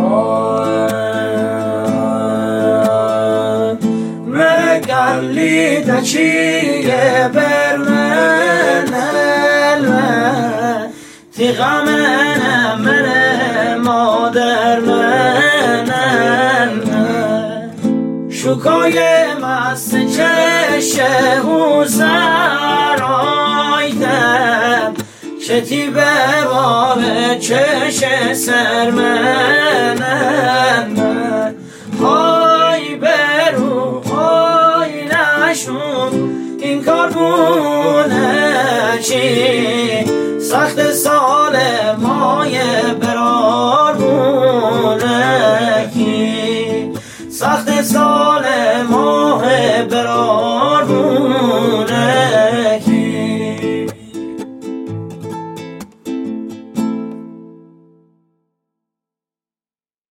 مقلی دچیه بر من تیغا منم من مادر من شکای مست چشه و سرایدم شتی به باب چشه سر من های برو های نشون این کار بونه چی سخت سال مای